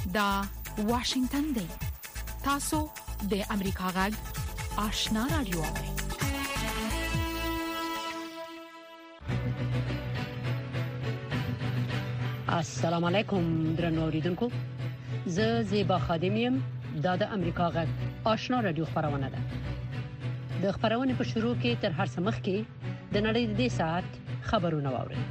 دا واشنگتن دی. تاسو د امریکا غږ آشنا رادیو اورئ. السلام علیکم درنو اوریدونکو. زه زیبا خادمیم. دا د امریکا غږ آشنا رادیو خبرونه ده. د خبرونې په شروع کې تر هر څه مخکې د نړۍ د دې ساعت خبرونه واورئ.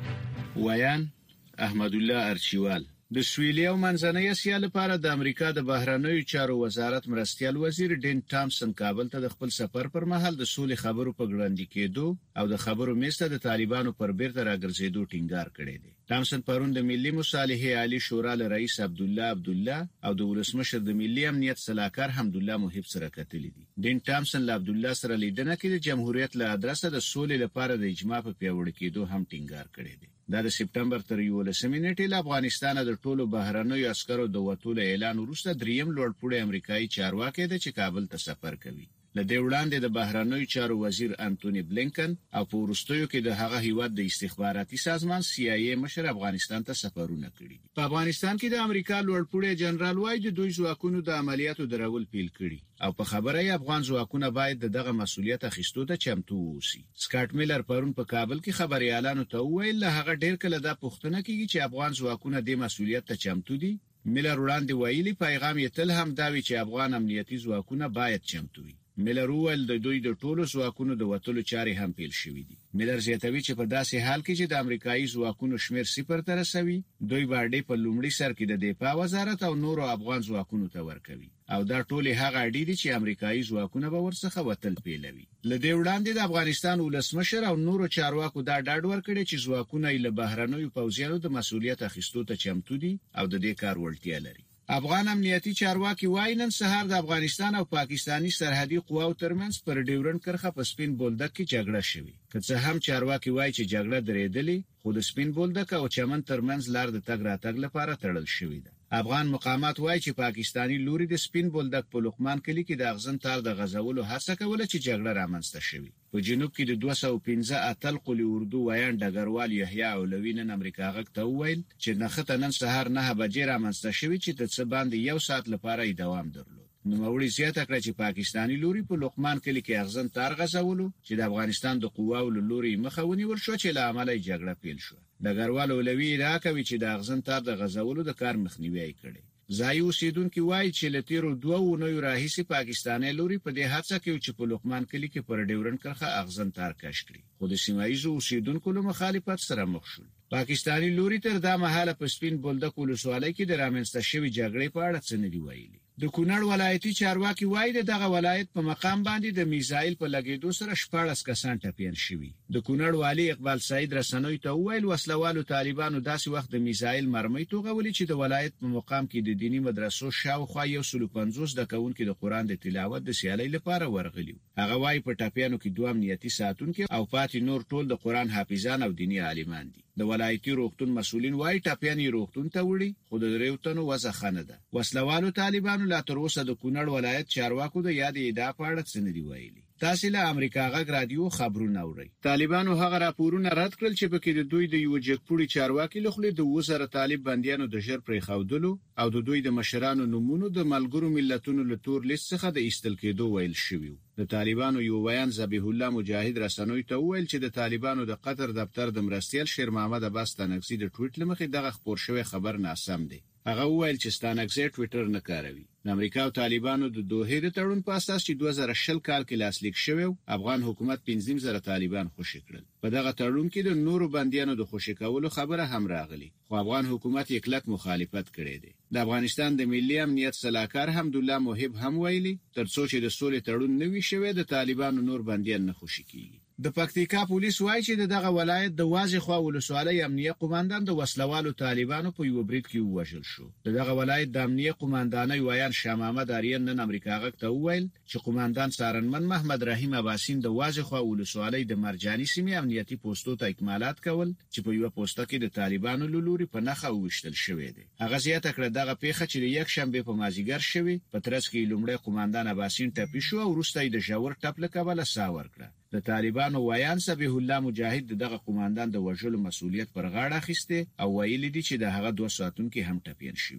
ویان احمد الله ارچیوال د سویلي او منځنۍ اسیا لپاره د امریکا د بهرنیو چارو وزارت مرستیال وزیر ډین ټامسن کابل ته د خپل سفر پر مهال د سولې خبرو په ګړندۍ کېدو او د خبرو میسته د طالبانو پر بیرته راګرځېدو ټینګار کړی دی. ټامسن پرون د ملي مصالحې عالی شورا له رئیس عبدالله او د ولسمشر د ملي امنیت سلاکار حمدالله محب سره کتلې دي. ډین ټامسن له عبدالله سره لیدنه کې د جمهوریت له ادرسه د سولې لپاره د اجماع په پیاوړي کېدو هم ټینګار کړی دی. دا د سپټمبر تر 11 نیټې له افغانستان د ټولو بهرنیو عسکرو د وټولو اعلان وروسته دریم لوړپوړی امریکایي چارواکي د کابل ته سفر کوي. لدې وړاندې د بهرنیو چارو وزیر انټونی بلینکن او په وروستیو کې د هغه هیواد د استخباراتي سازمان CIA مشر افغانستان ته سفرونه کړي. په افغانستان کې د امریکا لوړپوړی جنرال وایي د دوی ځواکونو د عملیاتو درول پیل کړي او په خبره یې افغان ځواکونه باید دغه مسولیت اخیستو ته چمتو ووسی. سکاټ میلر پرون په کابل کې خبريالانو ته وویل له هغه ډیر کله دا پوښتنه کیږي چې افغان ځواکونه د مسولیت ته چمتو دي. میلر وړاندې ویلي پیغام یې تل هم دا وی چې افغان امنیتي ځواکونه باید چمتو وي. میلر وویل د دوی د ټولو ځواکونو د وټولو چارې هم پیل شوې دي. میلر زیاتوي چې په داسې حال کې چې د امریکایي ځواکونو شمیر 0 ته رسوي، دوی باندې په لومړي سر کې د دفاع وزارت او نورو افغان ځواکونو ته ورکوي او دا ټول هغه اړې دي چې امریکایي ځواکونه به ورڅخه وتل پیلوي. لدې وړاندې د افغانستان ولسمشر او نورو چارواکو دا ډاډ ورکړي چې ځواکونه یې له بهرنیو پوځیانو د مسولیت اخیستو ته چمتو دي او د دې کار وړتیا لري. افغان امنیتي چارواکي وایي نن سهار د افغانستان او پاکستاني سرحدي قواو ترمنځ پر ډیورنډ کرښه په سپین بولدک کې جګړه شوې. که څه هم چارواکي وایي چې جګړه درېدلې، خو د سپین بولدک او چمن ترمنځ لار د تګ راتګ لپاره تړل شوې ده. افغان مقامات وایي چې پاکستاني لوري د سپین بولدک په لقمان کلی کې د اغزن تار د غزولو هڅه کوله چې جګړه رامنځته شوې. په جنوب کې د 215 اتل قلی اردو ویان ډګروال یحیی اولوی نن امریکا غږ ته وویل چې نخته نن سهار 9 بجې رامنځته شوې چې د څه باندې 1 ساعت لپاره یې دوام درلود. نوموړي زیاته کړه چې پاکستاني لوري په لقمان کلی کې اغزن تار غزولو چې د افغانستان د قواو له لوري مخه ونیول شو چې له امله جګړه پیل شو. ډګروال اولوی راکوي چې د اغزن تار د غزولو د کار مخنیوي کړي. ځای اوسیدونکو وایي چې له تیرو 2 اونیو راهیسې پاکستاني لوري په دې هڅه کې چې په لقمان کلی کې پر ډیورنډ کرښه اغزن تار کش کړي، خو د سیمایي اوسیدونکو له مخالفت سره مخ شول. پاکستاني لوري تر دا مهاله په سپین بولدک ولسوالۍ کې د رامنځته شوی جګړې په اړه څه نه دی ویلي. د کونړ ولایتي چارواکي وایي دغه ولایت په مقام باندې د میزایل په لګیدو سره 14 کسان ټپیان شوي. د کونړ والی اقبال سعید رسنوي ته ویل وسلوالو طالبانو داسې وخت د میزایل مرمۍ توغولې چې د ولایت په مقام کې د دینی مدرسو شاوخوا 150 د کونکو د قران د تلاوت د سیالۍ لپاره ورغلیو. هغه وایي په ټپیانو کې 2 امنیتي ساتونکو او پاتې نور ټول د قران حافظان او دینی عالمان دي. د ولایتي روغتون مسؤلین وایي ټپیان یې روغتون ته وړي، خو د دریوتنو وضع خنه ده. وسلوالو طالبانو لا تر اوسه د کونړ ولایت چارواکو د یاد ادعا په اړه څه نه دی ویلي. تاسو له امریکا غږ رادیو خبرونه اورئ. طالبانو هغه راپورونه رد کړل چې پکې د دوی د یو جګپوړي چارواکي له خلې د 2000 طالب بنديانو د ژر پرې خودلو او د دوی د مشرانو نمونه د ملګرو ملتونو له تور لیست څخه د ایستل کېدو ویل شوی. د طالبانو یو بیان ذبیح الله مجاهد رسنوي ته ویل چې د طالبانو د قطر دفتر د مرستیال شیر محمد عباس تنګسي د ټویټ لمخې دغه خبر شوی خبر ناسم دی. هغه ویل چې ستانکزی ټویټر نه کاروي. د امریکا او طالبانو د دوحې د تړون په اساس چې 2020 کال کې لاسلیک شوی افغان حکومت 15,000 طالبان خوشی کړل. په دغه تړون کې د نورو بنديانو د خوشی کولو خبره هم راغلی، خو افغان حکومت یې کلک مخالفت کړی دی. د افغانستان د ملي امنیت سلاکار حمدالله محب هم ویلي ترڅو چې د سولې تړون نوي شوی د طالبانو نور بنديان نه خوشی کیږي. د پکتیکا پولیس وایي چې دغه ولایت د واځي خوا ولسوالۍ امنیه قوماندان د وسلوالو طالبانو په یو برید کې ووژل شو. دغه ولایت د امنیه قوماندانۍ ویان شاه محمد آریان نن امریکا غږ ته وویل چې قوماندان سارنمن محمد رحیم عباسین د واځي خوا ولسوالۍ د مرجاني سیمې امنیتي پوسټو ته اکمالات کول چې په یو پوسټه کې د طالبانو لوري په نخښه وشتل شوې ده. هغه زیاته کړه دغه پیښه چې د یک شنبه په مازیګر شوی په ترڅ کې لومړی قوماندان عباسین ټپي شو او وروسته د ژور ټپ له کبله سا ورکړه. د طالبانو ویان ذبیح الله مجاهد دغه قوماندان د وژلو مسؤلیت پر غاړه اخیسته او ویلي دي چې د هغه 2 ساعتونکو هم ټپیان شوی دي.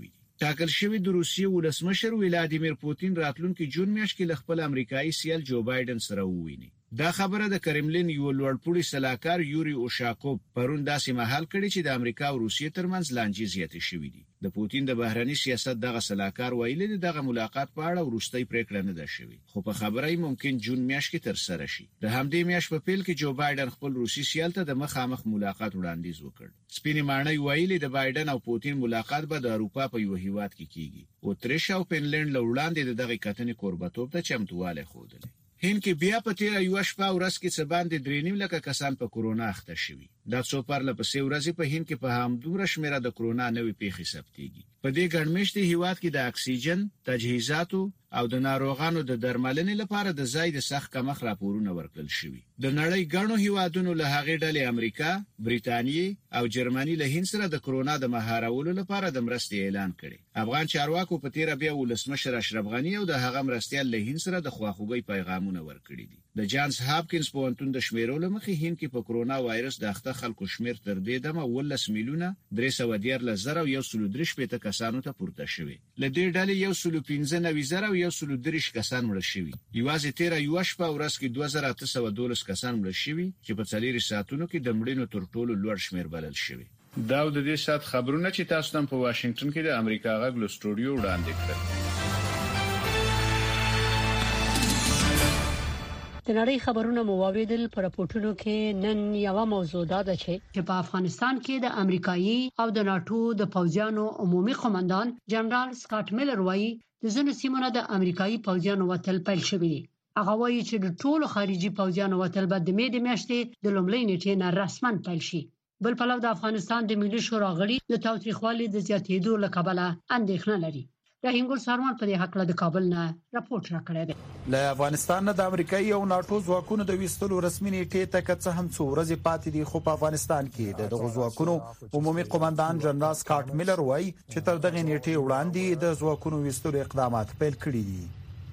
ټاکل شوی د روسیې ولسمشر ولادیمیر پوتین راتلونکي جون میاشت کې خپل امریکایي سیال جو بایدن سره وویني. دا خبره د کرملین یو لوړپوړي سلاکار یوري اوشاکوف پرون داسې مهال کړي چې د امریکا او روسیې ترمنځ لانجې زیاتې شوې دي. د پوتین د بهرني سیاست دغه سلاکار ویلي دی دغه ملاقات په اړه وروستۍ پریکړه نه ده شوې، خو په خبره یې ممکن جون میاشت کې تر سره شي. د همدې میاشت په پیل کې جو بایدن خپل روسي سیال ته د مخامخ ملاقات وړاندیز وکړ. سپینې ماڼۍ ویلي د بایدن او پوتین ملاقات به د اروپا په یو هیواد کې کیږي. اتریش او فنلند له وړاندې دغه کتنې کوربتوب ته چمتواله خوده. هند کې بیا په تیر یو شپه ورځ کې څه باندې 3.5 لک کسان په کورونا اخته شوي. دا څو پرله پسې ورځې په هند کې په همدومره شمیره د کورونا نوې پیښې ثبتېږي. په دې ګڼمشتي هیواد کې د اکسیجن، تجهیزاتو او د ناروغانو د درملنې لپاره د ځای د سخت کمښت راپورونه ورکړل شوي. د نړۍ ګڼو هیوادونو له هغې ډلې امریکا، بریتانیې او جرمني له هند سره د کورونا د مهارولو لپاره د مرستې اعلان کړي. افغان چارواکو په تیر بیا ولسمشر اشرف غنی او د هغه مرستیال له هند سره د خواخوږي پیغامونه ورکړي دي. د جانز هاپکینز پوهنتون د شمیرولو مخې هند کې په کورونا وایرس د اخته خلکو شمیر تر دې دمه 19,313,133 کسانو ته پورته شوی. له دې ډلې 115,133 کسان مړ شوي. یوازې تیر یو شپه ورځ کې 2,812 کسان مړ شوي چې په 4 ساعتونو کې د مړینو تر ټولو لوړ شمیر بلل شوی. دا د دې سات خبرونه چې تاسو نن په واشنگټن کې د امریکا غږ له سټوډیو وړاندې کړل. د نړۍ خبرونه مو واوریدل. په راپورټونو کې نن یو موضوع ده چې په افغانستان کې د امریکایي او د ناتو د پوځیانو عمومي قومندان جنرال سکاټ میلر وایي د ځینو سیمونو د امریکایي پوځیانو وتل پیل شوی. هغه وایي چې د ټولو خارجي پوځیانو وتل به د مې د میاشتې د لومړۍ نیټې نه رسماً پیل شي. بل پلو د افغانستان د ملي شورا غړي د تاوتریخوالي د زیاتېدو له کبله اندېښنه لري. رحیم ګل سارمان په دې حق له کابل نه راپورټ راکړی دی. له افغانستان نه د امریکایي او ناتو ځواکونو د ویستلو رسمي نیټې ته که څه هم څو ورځې پاتې دي، خو په افغانستان کې د دغو ځواکونو عمومي قومندان جنرال سکاټ میلر وایي چې تر دغه نیټې وړاندې د ځواکونو ویستلو اقدامات پیل کړي دي.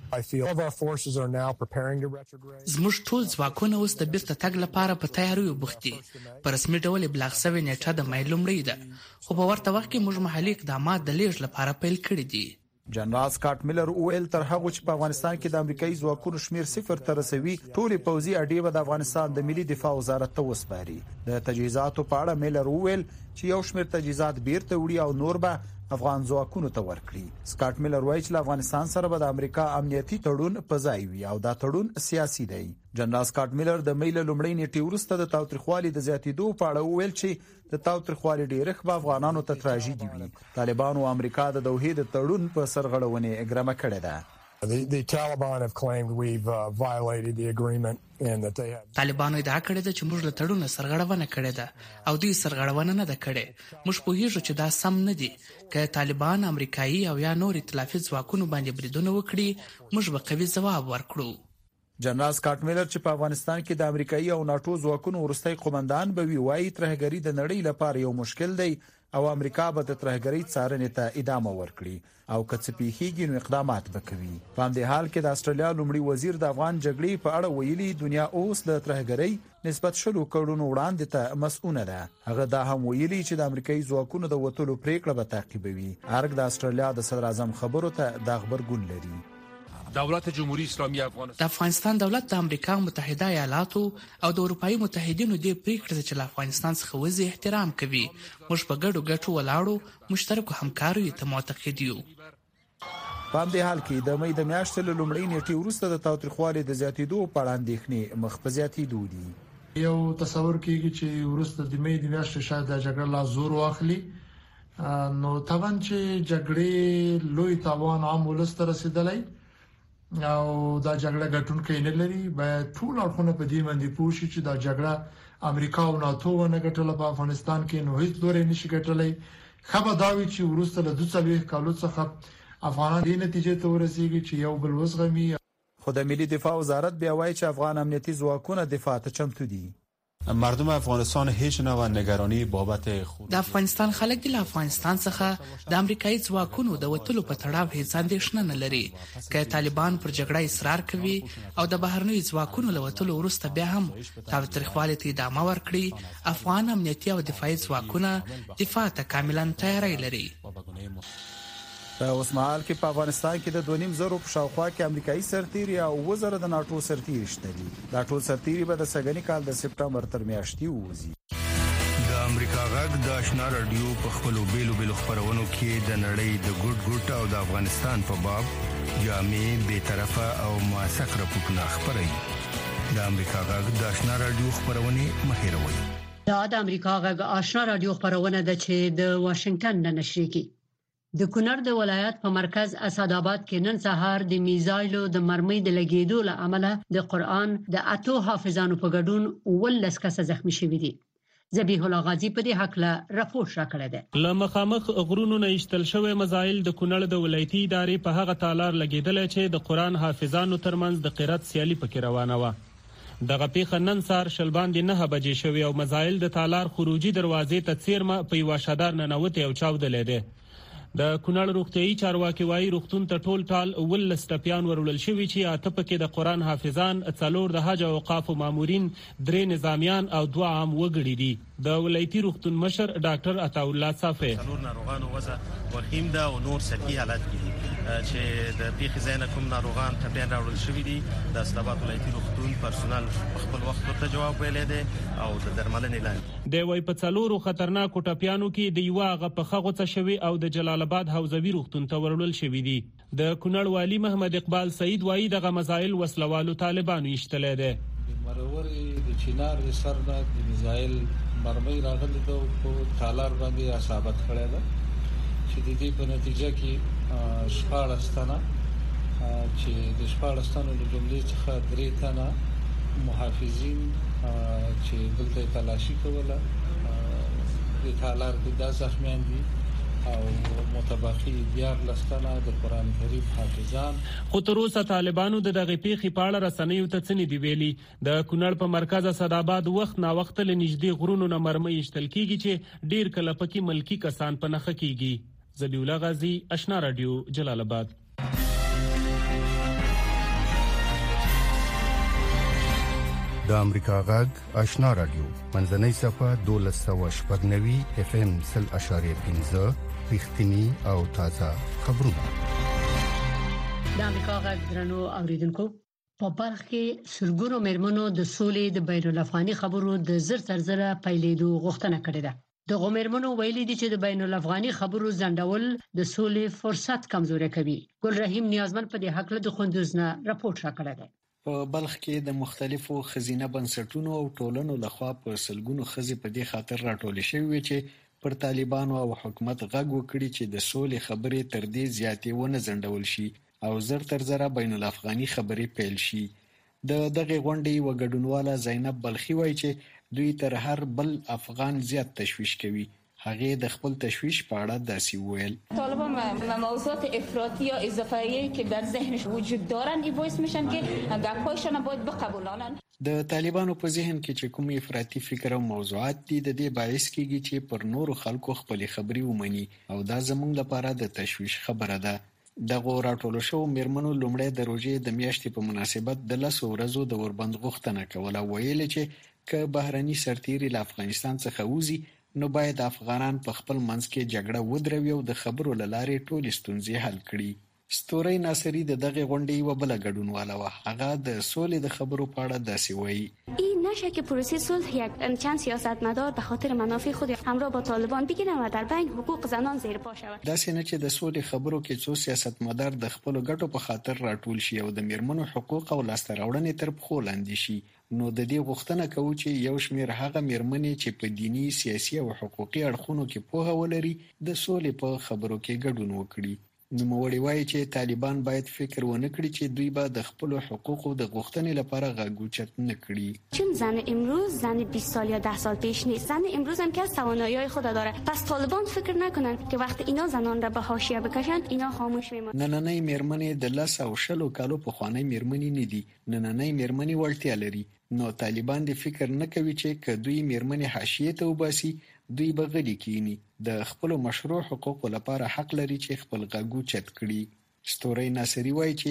زموږ ټول ځواکونه اوس د بیرته تګ لپاره په تیاریو بوخت دي. په رسمي ډول بلاغ شوی نیټه د مې لومړی ده، خو په ورته وخت کې موږ محلي اقدامات د لیږد لپاره پیل کړي دي. جنرال سکاټ میلر اویل تر هغه چې په افغانستان کې د امریکایي ځواکونو شمیر 0 ته رسوي، ټولې پوځي اډې به د افغانستان د ملي دفاع وزارت ته وسپاري. د تجهیزاتو په اړه میلر اویل چې یو شمیر تجهیزات بیرته وړي او نور به افغان ځواکونو ته ورکړي. سکاټ میلر وایي چې افغانستان سره به د امریکا امنیتي تړون په ځای وي او دا تړون سیاسي دی. جنرال سکاټ میلر د مې لومړۍ نیټې وروسته د تاوتریخوالي د زیاتېدو په اړه وویل چې د تاوتریخوالي ډیرښت به افغانانو ته تراژیدي وي. طالبانو او امریکا د دوحې د تړون په سرغړونې اګرامه کړې ده. The Taliban have claimed we've violated the agreement and that they have. طالبانو ادعا کړې ده چې موږ له تړون سرغړونه کړې ده او دوی سرغړونه نه ده کړې. موږ پوهیږو چې دا سم نه دي. که طالبان امریکایي او یا نور ائتلافي ځواکونو باندې بریدونه وکړي، موږ به قوي ځواب ورکړو. جنرال سکاټ میلر چې په افغانستان کې د امریکایي او ناتو ځواکونو وروستي قومندان به وي، وایي ترهګری د نړۍ لپاره یو مشکل دی او امریکا به د ترهګری څارنې ته ادامه ورکړي او که څه پیښیږي نو اقدامات وکوي. په همدې حال کې د استرالیا لومړي وزیر د افغان جګړې په اړه ویلي دنیا اوس د ترهګری نسبت 100 کروڑ وړاندې ته مسؤونه ده. هغه دا هم ویلي چې د امریکایي ځواکونو د وټولو پریکړه به تعقیبوي. ارګ د استرالیا د صدر اعظم خبرو ته د خبرګون لري. دولت جمهوریت اسلامی د افغانستان دولت د امریکا متحده ایالاتو او د اروپאי متحدینو د پریکړې چې له افغانستان څخه وځي احترام کوي. موږ په ګډو ګټو ولاړو مشترکو همکاریو ته معتقد یو. په همدې حال کې د مې د میاشتې له لومړۍ نیټې وروسته د تاوتریخوالي د زیاتېدو په اړه اندېښنې مخ په زیاتېدو دي. یو تصور کېږي چې وروسته د مې د میاشتې شاید د جګړې لا زور واخلي، نو طبعا چې جګړې لوی تاوان عام ولس ته رسیدلی او دا جګړه ګټونکې نه لري. باید ټول اړخونه په دې باندې پوه شي چې دا جګړه امریکا او ناتو ونه ګټله په افغانستان کې، نو هیڅ لوري نشي ګټلای. خبر دا وی چې وروسته له 2 کالو څخه افغانان دې نتیجې ته ورسیږي چې یو بل وسغمي. خو د ملي دفاع وزارت بیا وایي چې افغان امنیتي ځواکونه دفاع ته چمتو دي. مردم افغانستان هیڅ نه و نگرانی بابت خود د افغانستان خلک د افغانستان څخه د امریکایي ځواکونو د وټولو په تړاو هیڅ اندېښنه نه لري. که طالبان پر جګړه اصرار کوي او د بهرنیو ځواکونو له وټولو وروسته بیا هم تاوتریخوالي ته ادامه ورکړي، افغان امنیتي او دفاعي ځواکونه دفاع ته کاملا تیاری لري. په اوسمهال کې په افغانستان کې د 2.5 په شاوخوا کې امریکایي سرتیري او 1000 د ناتو سرتیري شته دي. دا ټول سرتیري به د سګنی کال د سپټمبر تر میاشتې ووزي. د امریکا غږ د آشنا رادیو په خپلو بیلو خبرونو کې د نړۍ د ګډ او د افغانستان په باب جامع به طرفه او موثق راپورونه خبري. د امریکا غږ د آشنا رادیو خبرونه مهیروي. دا د امریکا غږ آشنا رادیو خبرونه د چې د واشنگټن نه نشري کی. د کونړ د ولایت په مرکز اسداباد کې نن سهار د میزایلو د مرمۍ د لګیدو له امله د قرآن د اتو حافظانو په ګډون 19 کس زخمی شوي دي. ذبیح الله غازی په دې حق له راپور راکړی دی. له مخامخ غرونو نه اشتل شوی مزایل د کونړ د ولایتي ادارې په هغه تالار لګیدل چې د قرآن حافظانو ترمنځ د قرات سیالي پکې روانه و. دغه پیښه نن سهار شلبان 9 بجې شوی او مزایل د تالار خروجي دروازې ته څیرمه په یو شادار ننوتې او چاودلې ده. د کونړ روغتيایي چارواکي وايي روغتون ته ټال 19 ټپيان ورولل شوي چې اته پکې د قرآن حافظان، څلور د حج او اوقاف مامورین، 3 نظامیان او 2 عام وګړي دي. د ولایتي روغتون مشر ډاکټر عطا الله صافي څلور ناروغانو وضع وخیم ده او نور سطحي حالت کې چې د پیښې ځای نه کوم ناروغان ټپيان راوړل شوي دي. د اسداباد ولایتي روغتون پرسونل خپل وخت ورته جواب ویلې ده او د درملنې لاندې دی. وای په څلورو خطرناکو ټپيانو کې د یو هغه په خغوڅه شوی او د جلال آباد حوزوي روغتون ته ورولل شوی دي. د کونړ والی محمد اقبال سعید وایي دغه مسائل وسلوالو طالبانو یشتلې ده. مروري د چینار سر نه د میزایل مرمۍ راغلي ته په تالار باندې اصابت کړی ده چې د دې په نتیجه کې 14 تنه چې د 14 تنو له جملې څخه 3 تنه محافظین چې دلته تلاشي کوله د تالار کې د زخمیان دي او متبقي 14 تنه د قرآن کریم حافظان. خو تر اوسه طالبانو د دغه پیښې په اړه رسنیو ته څه نه دی ویلي. د کونړ په مرکز اسداباد وخت نا وخت له نږدې غرونو نه مرمۍ اشتل کیږي چې ډیر کله پکې ملکی کسان په نخښه کیږي. ذبیح الله غازی، آشنا رادیو، جلال آباد. د امریکا غږ آشنا رادیو منځنۍ صفه 1290 FM 0.5 رښتینی او تازه خبرونه. د امریکا غږ درنو اوریدونکو، په بلخ کې سلګونو مېرمنو د سولې د بین الافغاني خبرو د زر تر زره پیلېدو غوښتنه کړې ده. د غومرمنو ویلي دي چې د بین الافغاني خبرو ځنډول د سولې فرصت کمزوري کوي. ګل رحیم نیازمن په دې حق له خوندوز نه راپورټ راکړی دی. په بلخ کې د مختلفو خزینه بنسټونو او ټولنو لخوا په سلګونو خزې په دې خاطر راټول شوی چې پر طالبانو او حکومت غږ وکړي چې د سولې خبرې تر دې زیاتې ونه ځنډول شي او زر تر زره بین الافغاني خبرې پیل شي. د دغه غونډې وګډونواله زینب بلخي وایي چې دوی تر هر بل افغان زیات تشویش کوي. هغه د خپل تشویش په اړه داسې وویل: طالبان موضوعات افراطی یا اضافه‌ای که در ذهنش وجود دارن این باعث میشن که گپ‌هایشان باید بقبولانن. د طالبانو په ذهن کې چې کوم افراطي فکر او موضوعات دي د دې باعث کیږي چې پر نورو خلکو خپل خبري ومني او دا زموږ لپاره د تشویش خبره ده. دغه راټول شو مېرمنو لومړی د روزې د میاشتې په مناسبت د 10 ورځو د وربند غوښتنه کوله. ویل چې که بهرني سرتیري له افغانستان څخه وځي نو باید افغانان په خپل منځ کې جګړه ودروي او د خبرو لارې ټولې ستونزې حل کړي. ستوري ناصری د دغه غونډې و بل غډونواله و. هغه د سولې د خبرو په اړه داسې وایي: این نشه که پروسه صلح یک چند سیاستمدار به خاطر منافع خود همراه با طالبان بگیرن و در بین حقوق زنان زیر پا شود. داسې نه چې د سولې خبرو کې څو سیاستمدار د خپل ګټو په خاطر راټول شي او د میرمنو حقوق او لاسته راوړنې تر پخو لاندې شي. نو د دې غوښتنه کوو چې یو شمېر هغه میرمنې چې په دینی، سیاسي او حقوقي اړخونو کې پوهه ولري د سولې په خبرو کې ګډون وکړي. نوموړی وایي چې طالبان باید فکر ونه کړي چې دوی به د خپل حقوقو د غوښتنې لپاره غږ اوچت نه کړي. چون زن امروز زن 20 سال یا 10 سال پیش نیست. زن امروز هم که از توانایی‌های خود داره. پس طالبان فکر نکنن که وقتی اینا زنان را به حاشیه بکشند اینا خاموش میمونن. نننۍ میرمنې د 10 او 20 کالو په خوانۍ میرمنې نه دي. نننۍ میرمنې وړتیا لري. نو طالبان د فکر نه کوي چې که دوی میرمنې حاشیه ته وباسي دوی به غلي کینی. د خپل مشروع حقوقو لپاره حق لري چې خپل غږ اوچت کړي. ستوري ناصری وایي چې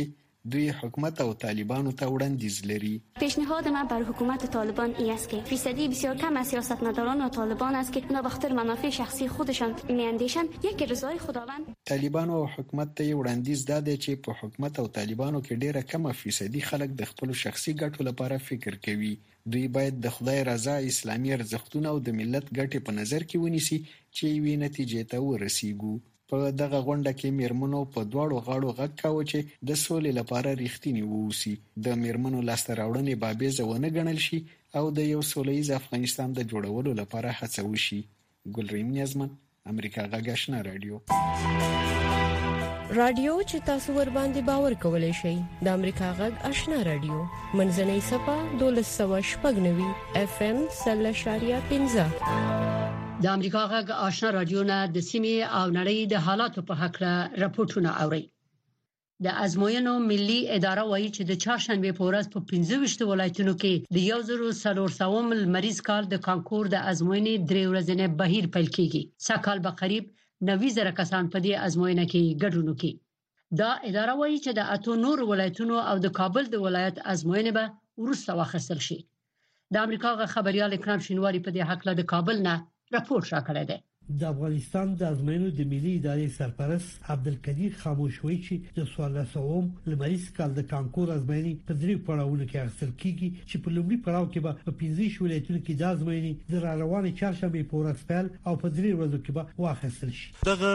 دوی حکومت او طالبانو ته وړاندیز لري. پیشنهاد من بر حکومت طالبان این است که فیصدی بسیار کم از سیاستمداران و طالبان است که اونا به خاطر منافع شخصی خودشان میاندیشند یک رضای خداوند. طالبان او حکومت ته وړاندیز داده چې په حکومت او طالبانو کې ډیره کمه فیصدي خلک د خپل شخصي ګټو لپاره فکر کوي. دوی باید د خدای رضا، اسلامي ارزښتونه او د ملت ګټې په نظر کې ونیسي چې یوې نتیجې ته ورسیږو. په دغه غونډه کې میرمنو په دواړو غاړو غږ کاوه چې د سولې لپاره رښتینی واوسي، د میرمنو لاسته راوړنې بابیزه ونه ګڼل شي او د یو سولهییز افغانستان د جوړولو لپاره هڅه وشي. ګلریم نیازمن، امریکا غږ آشنا رادیو. رادیو چې تاسو ور باندې باور کولای شئ د امریکا غږ آشنا رادیو منځنۍ صفه 1290 FM 0.15 د امریکا غږ آشنا رادیو نه د سیمې او نړۍ د حالاتو په اړه راپورټونه اوري. د ازموینو ملي اداره وایي چې د چهارشنبه په ورځ په 25 ولایتونو کې د 1400 لمریز کال د کانکور د ازموینې 3 ورځې بهیر پیل کیږي. سکهال به قریب 90,000 کسان په دې ازموینه کې ګډون کوي. دا اداره وایي چې د اتو نور ولایتونو او د کابل د ولایت ازموینه به وروسته واخیستل شي. د امریکا غږ خبريال اکرام شینواری په دې حق له کابل نه راپور راکړی دی. د افغانستان د ازموینو د ملي ادارې سرپرست عبدالقدیر خاموش وایي چې د 1400 لمریز کال د کانکور ازموینې په 3 پړاوونو کې اخیستل کیږي چې په لومړي پړاو کې به په 15 ولایتونو کې د ازموینې د روانې چهارشنبه په ورځ پیل او په 3 ورځو کې به واخیستل شي. دغه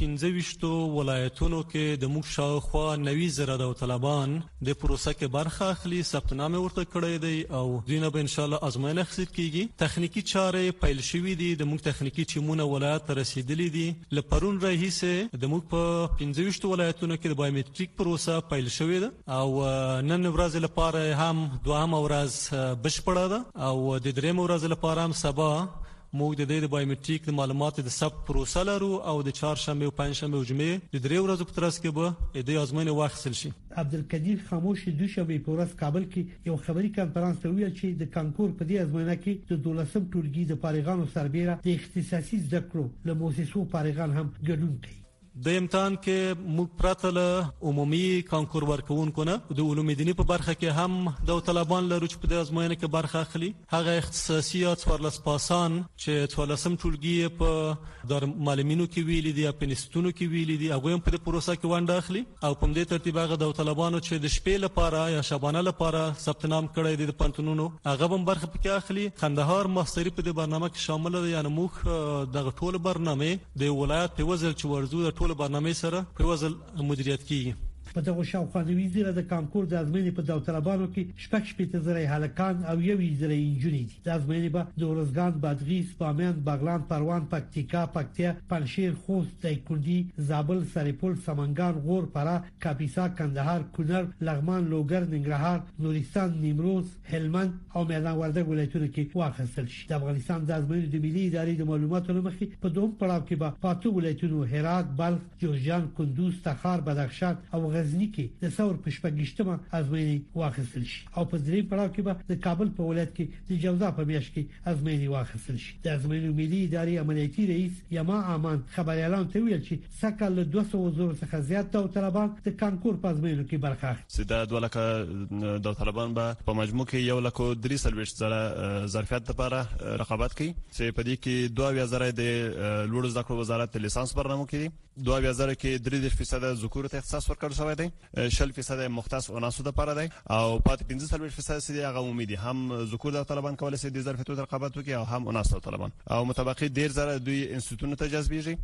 15 ولایتونو کې د موږ شاوخوا 90,000 د طالبان د پروسه کې برخه اخلي، ثبت نامه ورته کړی دی او دینه به ان شاء الله ازموینه اخیستل کیږي. تخنیکی چارې پیل شوې دي، د موږ تخنیکی ټیمونه ولایت رسیدلې دي. لپرون رئیسه د موږ په 15 ولایتونو کې د بایومټریک پروسه پیل شوې ده او نن ورځ لپاره هم دوهم ورځ بشپړه ده او د دریم ورځ لپاره هم سبا موږ د بایومټریک د معلوماتو د ثبت پروسه لرو او د چهارشنبه او پنځشنبه او جمعې د 3 ورځو په ترڅ کې به د ازموینې واخیستل شي. عبدالقدیر خاموش د دوشنبه په ورځ کابل کې یو خبري کانفرنس ته ویل چې د کانکور په دې ازموینه کې د 12م ټولګي د فارغانو سربېره د اختصاصي زده کړو له مؤسسو فارغان هم ګډون کوي. د امتحان کې موږ پراته له عمومي کانکور ورکوونکو نه د علوم دینی په برخه کې هم د طالبان لرو چې په دې ازموینه کې برخه اخلي. هغه اختصاصي څوارلس پاسان چې 14م ټولګي په دار معلمینو کې ویلي دي، په انستیتونو کې ویلي دي، هغه هم په دې پروسه کې ونډه اخلي او په دې ترتیب هغه د طالبانو چې د شپې لپاره یا شبانه لپاره ثبت نام کړی دي د پانتونونو هغه هم برخه پکې اخلي. خندهار ماستری په دې برنامه کې شامل دي. یعنی موږ دغه ټول برنامه د ولایت په وزل چې ورزو د ټول برنامه سره په وزل مدیریت کیږي. په دغه شاوخوا 90,000 د کانکور د ازموینې په داوطلبانو کې 6,000 هلکان او 1,000 انجونې دي. د ازموینې به د ورزګان، بادغیس، بامیان، بغلان، پروان، پکتیکا، پکتیا، پنشیر، خوست، دایکنډي، زابل، سرپل، سمنګان، غور، فراه، کاپیسا، کندهار، کونړ، لغمان، لوګر، ننګرهار، نورستان، نیمروز، هلمند او میدان وردګ ولایتونو کې واخیستل شي. د افغانستان د ازموینې د ملي ادارې د معلوماتو لمخې په دوم پړاو کې به پاتو ولایتونو هرات، بلخ، جوزجان، کندوز، تخار، بدخشان او غزنی کې د ثور پښپګشتمه ازموینې واخیستل شي او په درې پړاو کې به د کابل په ولایت کې د جوزا په میاشت کې ازموینې واخیستل شي. د ازموینې ملي ادارې عملیاتي رئیس یما امان خبريالان ته ویل چې سکه له 200 څخه زیات طالبان د کانکور په ازموینو کې برخه اخلي. سیده 2 لک د طالبان په مجموع کې 1,330,000 ظرفیت لپاره رقابت کوي چې په دې کې 2,000 د لوړ زده کړو وزارت لیسانس برنامه کوي، 2,000 کې 3% ذکور ته اختصاص ورکړل شوی دی، 40% مختص عناصر لپاره دی او پاتې 15% سړي هغه عمومي دي. هم ذکور د طالبان کولای شي د ظرفیتو رقابت وکړي او هم عناصر طالبان او متبقي 1,000 دوی انستیتوتونو ته جذبېږي،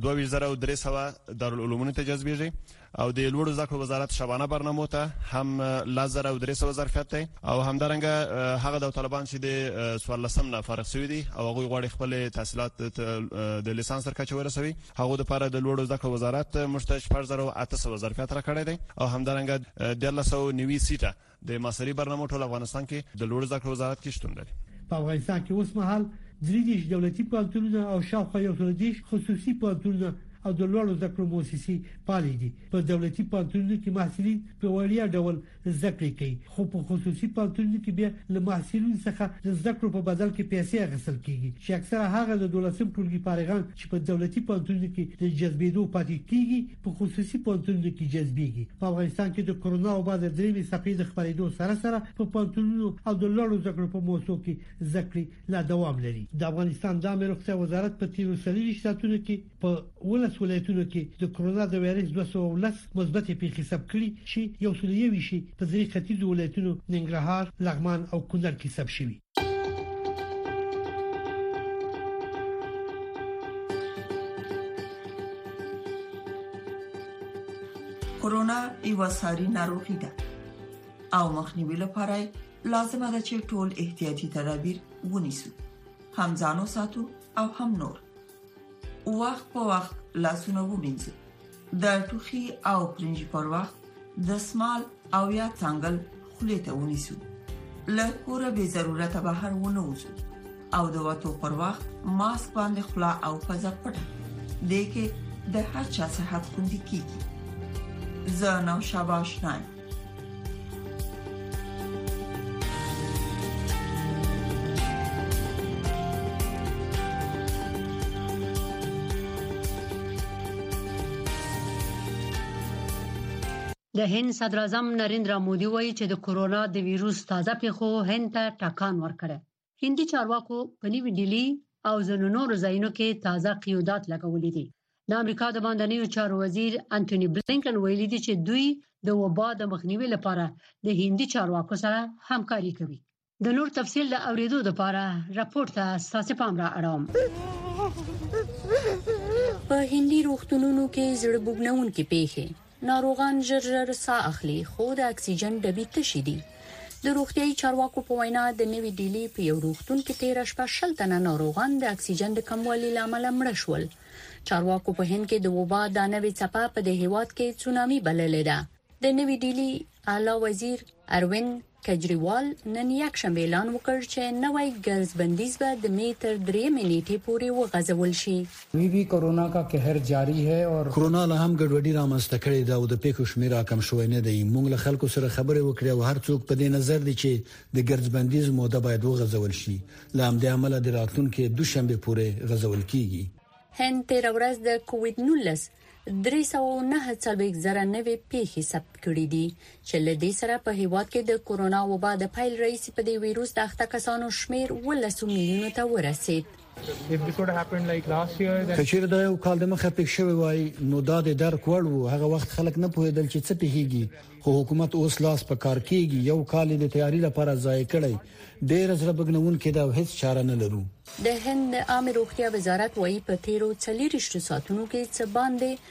2,300 دارالعلومونو ته جذبېږي او د لوړ زده کړو وزارت شبانه برنامه ته هم 1,300 ظرفیت دی او همدارنګه هغه د طالبان چې د 14 نه فارغ شوی دي او هغه غواړي خپل تحصیلات د لیسانس تر کچه ورسوي. هغه د لپاره د لوړ زده کړو وزارت مشترک 4,800 ظرفیت راکړی دی او همدارنګه 1,990 سیټه د ماستري برنامه ټول افغانستان کې د لوړ زده کړو وزارت کې شتون لري. په افغانستان کې اوس مهال 3 دولتي پوهنتونونه او شاوخوا 130 خصوصي پوهنتونونه او د لوړو زده کړو مؤسسې پالي دي. په دولتي پوهنتونونو کې محصلین په وړیا ډول زده کړې کوي، خو په خصوصي پوهنتونونو کې بیا له محصلینو څخه د زده کړو په بدل کې پیسې اخیستل کیږي چې اکثره هغه د 12 ټولګي فارغان چې په دولتي پوهنتونونو کې د جذبېدو پاتې کیږي په خصوصي پوهنتونونو کې جذبېږي. په افغانستان کې د کرونا وبا د درېمې څپې د خپرېدو سره په پوهنتونونو او د لوړو زده کړو په موضوع کې زده کړې لا دوام لري. د افغانستان د امنیت روغتیا وزارت په تیرو 30 ساعتونو کې په 19 ولایتونو کې د کرونا د وایرس 210 مثبت پیښې ثبت کړي چې یو څل یو شي په ځینې ختیځو ولایتونو ننګرهار، لغمان او کونړ کې ثبت شوي. کرونا یو ساري ناروغي ده او مخنیوي لپاره لازمه ده چې ټول احتیاطي تدابیر ونیسو، هم ځانو ساتو او هم نور. وخت په وخت لاسونه ومینځو، د ټوخي او پرنجي پر وخت د سمال او یا څنګل خولې ته ونیسو، له کوره به ضرورت بهر ونه وځو او د وټو پر وخت ماسک باندې خلا او پزه پټه دې کې د هر چا صحت خوندي کیږي. زه نو شاباش نایم. د هند صدر اعظم نریندرا مودي وایي چې د کرونا د ویروس تازه پیښو هند ته ټکان ورکړ. هندي چارواکو په نیو ډیلی او ځینو نورو ځایونو کې تازه قیودات لګولې دي. د امریکا د بهرنیو چارو وزیر انټونی بلینکن ویلي دی چې دوی د وبا د مخنیوي لپاره د هندي چارواکو سره همکاري کوي. د نور تفصیل د اوریدو لپاره راپورټ ته تاسو پام را اړوم. په هندي روغتونونو کې زړه بوګنونکې پیښې ناروغان ژر ساه اخلي، خو د اکسیجن ډبې تشې دي. د روغتيایي چارواکو په وینا د نوې ډیلی په یو روغتون کې 13 شپه شل تنه ناروغان د اکسیجن د کموالي لامل مړه شول. چارواکو په هند کې د وبا د نوې څپه په د هیواد کې تسونامي بللې ده. د نوې ډیلی اعلی وزیر اروین کجریوال نن یک شنبه اعلان وکړ چې نوې ګرځ بندیز به د می تر 3 نیټې پورې وغځول شي. وی کورونا کا قهر جاری ہے اور کورونا له هم ګډوډي رامنځته کړې ده او د پیښو شمیر کم شوی نه دی. موږ له خلکو سره خبرې وکړې او هر څوک په دې نظر دی چې د ګرځ بندیز موده باید وغځول شي. لامل عمل د راتلونکو دوشنبه پورې غځول کیږي. هند تیر ورځ د کووډ 19 309 زره نوې پیښې ثبت کړې دي چې له دې سره په هیواد کې د کورونا وبا د پایل رئیس په دې وایروس د اخته کسانو شمیر 12 میلیونو ته ورسید. کچیر دا یو کال د مخه پېښ شوی وای نو دا د درک وړ وو. هغه وخت خلک نه پوهېدل چې څه پیږي، خو حکومت اوس لاس په کار کوي. یو کال د تیاری لپاره ځای کړی، ډېر زړه بګنون کې دا هیڅ چاره نه لرو. د هند عامه روغتیا وزارت وایي په تیرو 40 ساعتونو کې څه باندې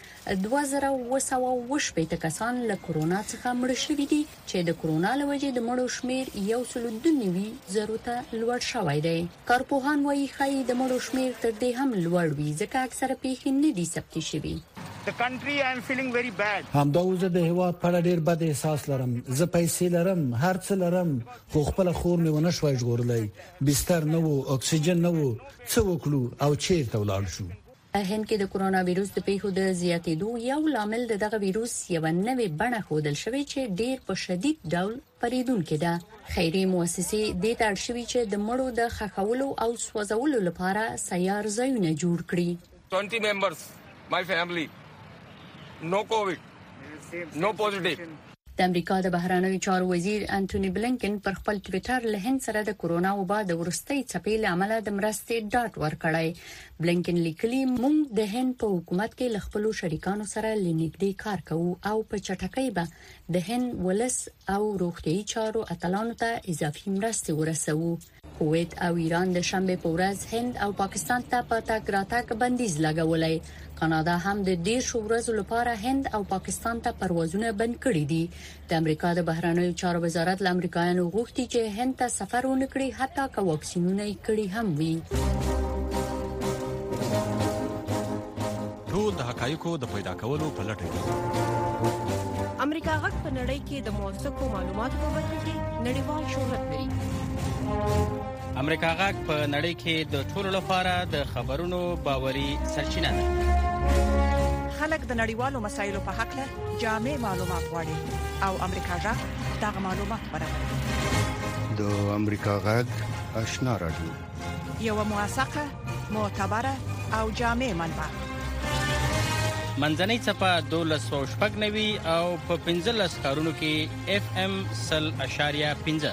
2220 کسان له کورونا څخه مړ شوي دي چې د کورونا له وجې د مړو شمیر 1.2 ته لوړ شوی دی. کارپوهان وایي خای د مړو شمیر تر دې هم لوړ وي ځکه اکثره پیښې نه دي ثبت شوي. همدا اوس د هیواد په اړه ډیر بد احساس لرم. زه پیسې لرم، هر څه لرم، خو خپل خور مې ونه شوي ژغورلای. بستر نه وو، اکسیجن نه وو، څه وکړو او چیرته ولاړ شو. هند کې د کورونا وایروس د پیښو د زیاتېدو یو لامل دغه وایروس یو نوې بڼه ښودل شوی چې ډیر په شدید ډول پریدونکې ده. خیري مؤسسې د تړ شوی چې د مړو د خښولو او سوځولو لپاره سیار ځایونه جوړ کړي. 20 members my family no covid no positive. د امریکا د بهرنیو چارو وزیر انټونی بلینکن پر خپل ټوئیټر له هند سره د کورونا وبا د ورستۍ څپې له امله د مرستې ډاټ ورکړی. بلینکن لیکلي موږ د هند په حکومت کې له خپل شریکانو سره لنیږدې کار کوو او په چټکۍ به د هند ولس او روغتيایي چارو اتلانو ته اضافي مرستې ورسوو. کویت او ایران د شنبه په ورځ هند او پاکستان ته په تګ راتګ بندیز لګولای. کاناډا هم د 10 ورځې لپاره هند او پاکستان ته پروازونه بند کړي دي. د امریکا د بهرنیو چارو وزارت له امریکایانو غوښتي چې هند ته سفر ونکړي حتی که واکسینونه یې کړي هم وي. ټول د حقایقو د پیدا کولو په لټه کې. امریکا غږ په نړۍ کې د موثقو معلوماتو په برخه کې نړیوال شهرت لري. امریکا غږ په نړۍ کې د ټولو لپاره د خبرونو باوري سرچینه ده. خلک د نړیوالو مسایلو په حق له جامع معلومات غواړي او امریکا جا دغه معلومات برابروي. د امریکا غږ آشنا رادیو یو موثقه، معتبره او جامع منبع. منځنۍ صفه 1290 او په 15 کارونو کې FM 0.5.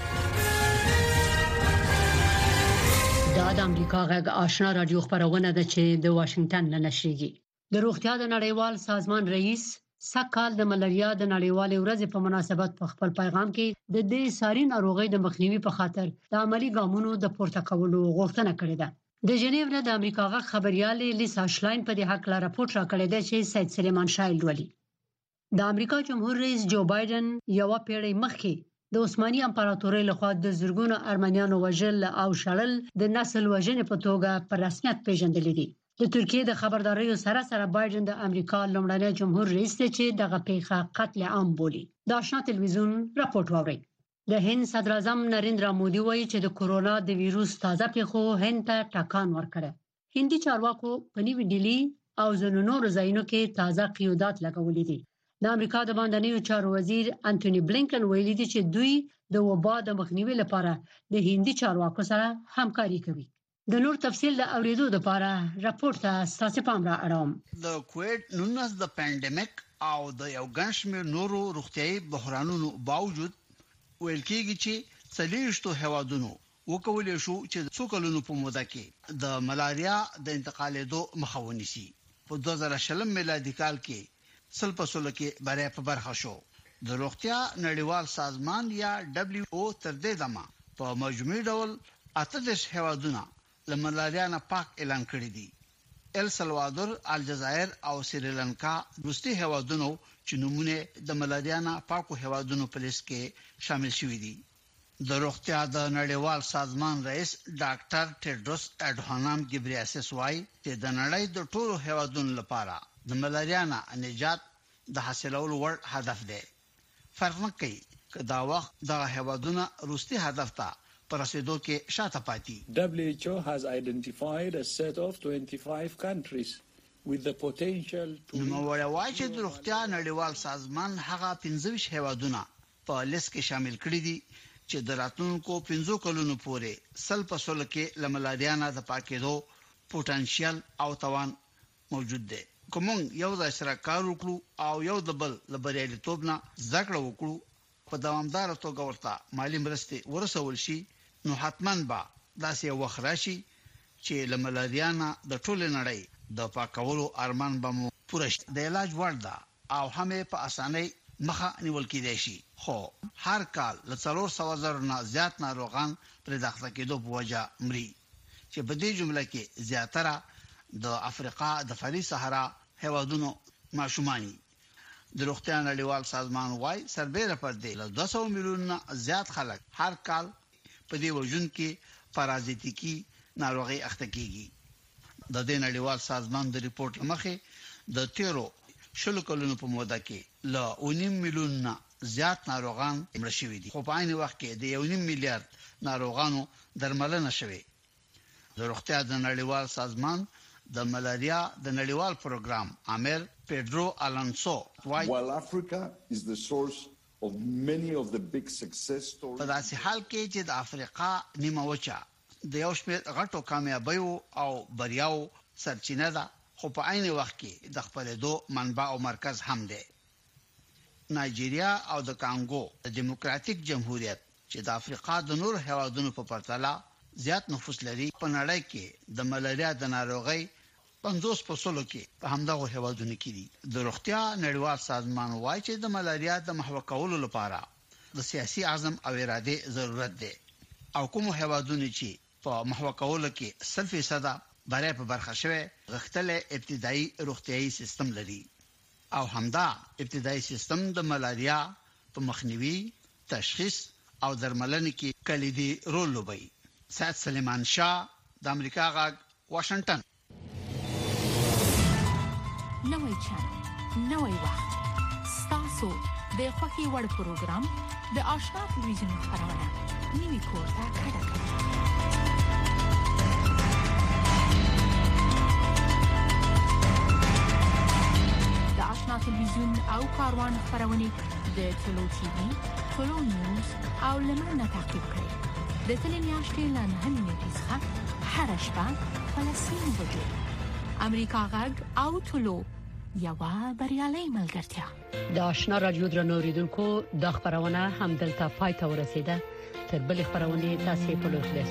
دا د امریکا غږ آشنا رادیو خبرونه ده چې د واشنگټن نه نشریږي. د روغتیا د نړیوال سازمان رئیس سکهال د ملاریا د نړیوالې ورځې په مناسبت په خپل پیغام کې د دې ساري ناروغۍ د مخنیوي په خاطر د عملی ګامونو د پورته کولو غوښتنه کړې ده. د جنیو نه د امریکا غږ خبريال لیسا شلاین په دې حق لا راپورټ راکړی دی چې سید سلیمان شایل ولي د امریکا جمهور رئیس جو بایدن یو پیړۍ مخکې د عثماني امپراتورۍ لخوا د زرګونو ارمنیانو وژل او شړل د نسل وژنې په توګه په رسمیت پیژندل دي. د ترکیه د خبرداريو سره بایدن د امریکا لومړنی جمهور رئیس دی چې دغه پیښه قتل عام بولي. د آشنا ټلویزیون راپورټ واوري. د هند صدر اعظم نریندرا مودي وایي چې د کورونا د ویروس تازه پیښو هند ته ټکان ورکړ. هندي چارواکو په نیو ډیلی او ځینو نورو ځایونو کې تازه قیودات لګولې دي. د امریکا د باندنیو چارو وزیر انټونی بلینکن ویلي دی چې دوی د وبا د مخنیوي لپاره د هندي چارواکو سره همکاري کوي. د نور تفصیل د اوریدو لپاره راپورټ ته ستاسو پام را اړوم. د کووډ 19 د پاندیمیک او د یو ګڼشمیر نورو روغتيایي بحرانونو باوجود ویل کېږي چې څلېشتو هوادونو وکولې شو چې څو کلونو په موده کې د ملاریا د انتقالېدو مخه ونیسي. په 2020 میلادي کال کې سلپسول کې بری په برخه شو. د روغتیا نړیوال سازمان یا WHO تر دې دمه په مجموعي ډول 38 هوادونه له ملاریا نه پاک اعلان کړی دي. ال سلوادور، الجزائر او سریلانکا وروستي هوادونو چې نمونه د ملاریا نه پاکو هوادونو په لیست کې شامل شوي دي. د روغتیا د نړیوال سازمان رئیس ډاکټر ټیډروس اډهانام ګبریاسس وايي چې د نړۍ د ټولو هوادونو لپاره د ملاریا نه نجات د حاصلولو وړ هدف دی. فرق نه کوي چې دا وخت د هوادونو وروستي هدف ته پرسیدو کې شاته پاتې. WHO has identified a set of 25 countries with the potential to نوموړی چې د روغتیا نړیوال سازمان هغه 15 هوادونه په لیست کې شامل کړي دي چې د راتلونکو 15 کلونو پورې سلپسول کې لملاریا نه د پاکېدو پوتنشل او توان موجود دی. کوم یو ځای سره کار وکړو او یو د بل لبریالیتوب نه ذکر وکړو په دوامدار توګه ورته مالی مرستې ورسول شي نو حتماً به داسې وخت راشي چې لملاریا نه د ټول نړۍ د پاکولو ارمان به مو پوره شي. د علاج وړ ده او هم په اسانۍ مخه نیول کېدای شي. خو هر کال له 400,000 نه زیات ناروغان پر داخله کېدو په وجه مري چې په دې جمله کې زیاتره د افریقا د فری صحرا هوادونو ماشومانی. د روغتیا نړیوال سازمان وايي سربېره پر دې له 200 میلیون نه زیات خلک هر کال په دې وژن کې پارازیتیکی ناروغي اخته کیږي. د دې نړیوال سازمان د ریپورت مخه د 13 کلونو په موده کې له 1.5 میلیون نه زیات ناروغان مړ شوي دي. خو په عین وخت کې د 1.5 میلیارډ ناروغانو درملنه شوه. د روغتیا د نړیوال سازمان د ملاریا د نړیوال پروګرام امیر پیډرو الانسو وايي while Africa is the source of many of the big success stories. په داسې حال کې چې د افریقا نیمه وچه د یو شمېر غټو کامیابیو او بریاو سرچینه ده خو په عین وخت کې د خپلېدو منبع او مرکز هم دی. نایجیریا او د کانګو د دیموکراتیک جمهوریت چې د افریقا د نور هیوادونو په پرتله زیات نفوس لري په نړۍ کې د ملاریا د ناروغۍ 50% کې په همدغه هیوادونو کې دي. د روغتیا نړیوال سازمان وايي چې د ملاریا د محو کولو لپاره د سیاسي عزم او اراده ضرورت دی او کوم هیوادونه چې په محو کولو کې 100% برای په برخه شوه غختله ابتدایي روغتيایي سیستم لري او همدا ابتدایي سیستم د ملاریا په مخنیوي تشخیص او درملنه کې کلیدي رول لوبوي. سید سلیمان شاه د امریکا غږ واشنگټن. نوې چانل نوې وخت ستاسو د خوښي وړ پروګرام د آشنا ټلویزیون خبرونه نیوي کوټه کډه کاروان خبرونه د ټلو ټي وي، ټلو نیوز او لمنه تعقیب کړئ. د ټلې میاشتې لاندې نیټه ښه هر شپه فلسطین بجو امریکا غږ او ټلو یوا بریالي ملګرتیا. د آشنا رادیو درنوریدونکو د خبرونه هم دلته پای ته ورسیده. تر بل خبرونه تاسو په لور